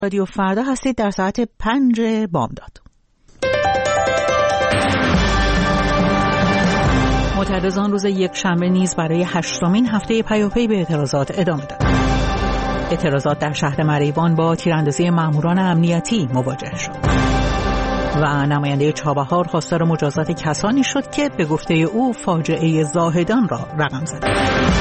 رادیو فردا هستید در ساعت 5 بامداد. معترضان روز یکشنبه نیز برای 8مین هفته پیاپی به اعتراضات ادامه دادند. اعتراضات در شهر مریوان با تیراندازی ماموران امنیتی مواجه شد و نماینده چابهار خواستار مجازات کسانی شد که به گفته او فاجعه زاهدان را رقم زدند.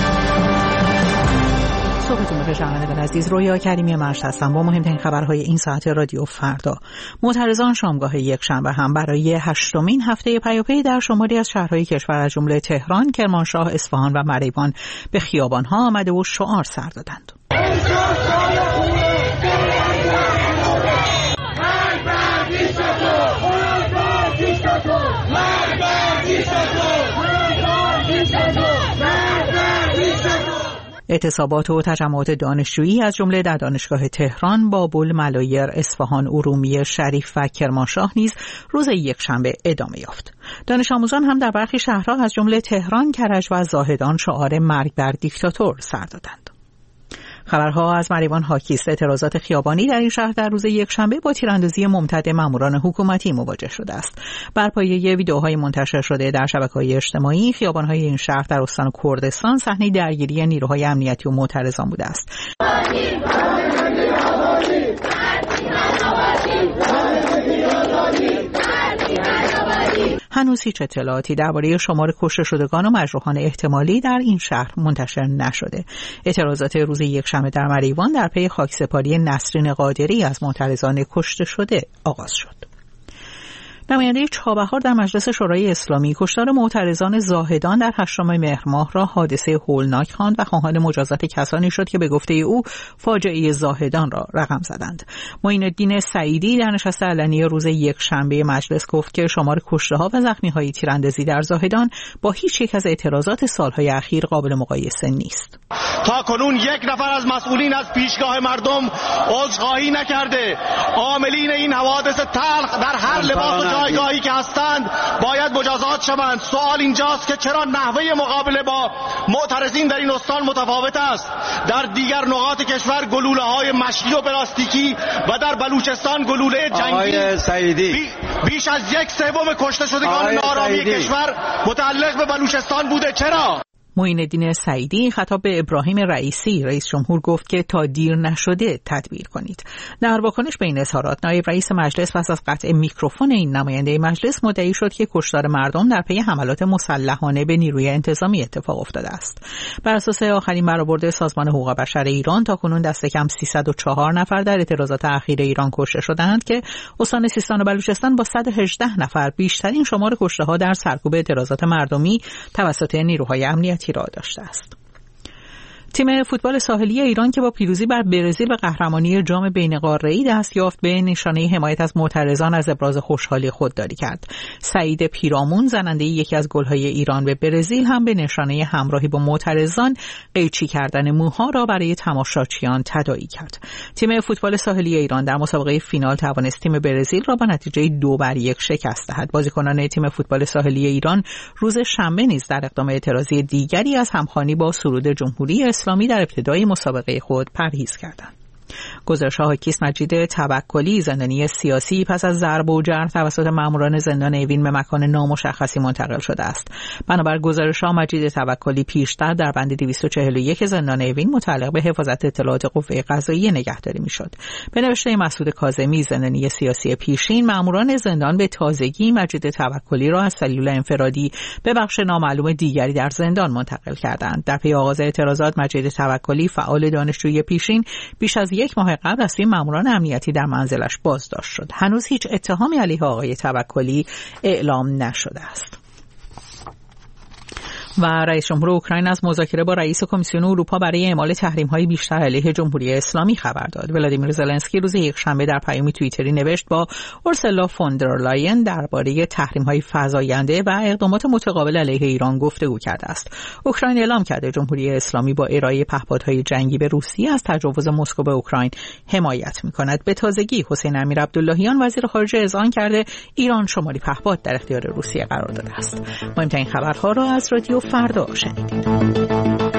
صبحتون بخیر شنوندگان عزیز، رویا کریمی مرشد هستم با مهمترین خبرهای این ساعت رادیو فردا. معترضان شامگاه یکشنبه هم برای 8مین هفته پیاپی در شماری از شهرهای کشور از جمله تهران، کرمانشاه، اصفهان و مریوان به خیابان‌ها آمده و شعار سر دادند. اعتصابات و تجمعات دانشجویی از جمله در دانشگاه تهران، بابل، ملایر، اصفهان، ارومیه، شریف و کرمانشاه نیز روز یکشنبه ادامه یافت. دانش آموزان هم در برخی شهرها از جمله تهران، کرج و زاهدان شعار مرگ بر دیکتاتور سر دادند. خبرها از مریوان حاکی است. اعتراضات خیابانی در این شهر در روز یکشنبه با تیراندازی ممتد ماموران حکومتی مواجه شده است. بر پایه ویدئوهای منتشر شده در شبکه‌های اجتماعی، خیابان‌های این شهر در استان کردستان صحنه درگیری نیروهای امنیتی و معترضان بوده است. هنوز هیچ اطلاعاتی درباره شمار کشته شدگان و مجروحان احتمالی در این شهر منتشر نشده. اعتراضات روز یکشنبه در مریوان در پی خاکسپاری نسرین قادری از معترضان کشته شده آغاز شد. نماینده چابهار در مجلس شورای اسلامی کشتار معترضان زاهدان در 8 مهر ماه را حادثه هولناک خواند و خواهان مجازات کسانی شد که به گفته او فاجعه زاهدان را رقم زدند. معین الدین سعیدی در نشست علنی روز یکشنبه مجلس گفت که شمار کشته‌ها و زخمی‌های تیراندازی در زاهدان با هیچ یک از اعتراضات سالهای اخیر قابل مقایسه نیست. تا کنون یک نفر از مسئولین از پیشگاه مردم عذرخواهی نکرده. عاملین این حوادث تلخ در هر لباس جایگاهی که هستند باید مجازات شوند. سوال اینجاست که چرا نحوه مقابله با معترضین در این استان متفاوت است؟ در دیگر نقاط کشور گلوله‌های مشکی و پلاستیکی و در بلوچستان گلوله جنگی بیش از 1/3 کشته شدگان نارامی کشور متعلق به بلوچستان بوده. چرا؟ معین الدین سعیدی خطاب به ابراهیم رئیسی رئیس جمهور گفت که تا دیر نشده تدبیر کنید. در واکنش به این اظهارات نایب رئیس مجلس پس از قطع میکروفون این نماینده مجلس مدعی شد که کشتار مردم در پی حملات مسلحانه به نیروی انتظامی اتفاق افتاده است. بر اساس آخرین برآورد سازمان حقوق بشر ایران تاکنون دست کم 304 نفر در اعتراضات اخیر ایران کشته شدند که استان سیستان و بلوچستان با 118 نفر بیشترین شمار کشته‌ها در سرکوب اعتراضات مردمی توسط نیروهای امنیتی را داشته است. تیم فوتبال ساحلی ایران که با پیروزی بر برزیل به قهرمانی جام بین‌قاره‌ای دست یافت به نشانه حمایت از معترضان از ابراز خوشحالی خودداری کرد. سعید پیرامون زننده یکی از گل‌های ایران به برزیل هم به نشانه همراهی با معترضان قیچی کردن موها را برای تماشاچیان تداعی کرد. تیم فوتبال ساحلی ایران در مسابقه فینال توانست تیم برزیل را با نتیجه 2-1 شکست دهد. بازیکنان تیم فوتبال ساحلی ایران روز شنبه نیز در اقدام اعتراضی دیگری از همخوانی با سرود جمهوری اسلامی در ابتدای مسابقه خود پرهیز کردند. گزارش‌ها حاکیست مجید توکلی زندانی سیاسی پس از ضرب و جرح توسط ماموران زندان اوین به مکان نامشخصی منتقل شده است. بنابر گزارش‌ها مجید توکلی پیشتر در بند 241 زندان اوین متعلق به حفاظت اطلاعات قوه قضاییه نگهداری می‌شد. به نوشته مسعود کاظمی زندانی سیاسی پیشین، ماموران زندان به تازگی مجید توکلی را از سلول انفرادی به بخش نامعلوم دیگری در زندان منتقل کردند. در پی آغاز اعتراضات مجید توکلی فعال دانشجوی پیشین بیش از یک ماه قبل از سوی ماموران امنیتی در منزلش بازداشت شد. هنوز هیچ اتهامی علیه آقای توکلی اعلام نشده است. و رئیس جمهور اوکراین از مذاکره با رئیس کمیسیون اروپا برای اعمال تحریم‌های بیشتر علیه جمهوری اسلامی خبر داد. ولادیمیر زلنسکی روز یکشنبه در پیامی توییتری نوشت با اورسولا فون در لاین درباره تحریم‌های فزاینده و اقدامات متقابل علیه ایران گفتگو کرده است. اوکراین اعلام کرده جمهوری اسلامی با ارائه پهپادهای جنگی به روسیه از تجاوز مسکو به اوکراین حمایت می‌کند. به تازگی حسین امیر عبداللهیان وزیر خارجه اذعان کرده ایران شماری پهپاد در اختیار روسیه قرار داده است. مهمترین خبرها را از رادیو فردا شنیدید.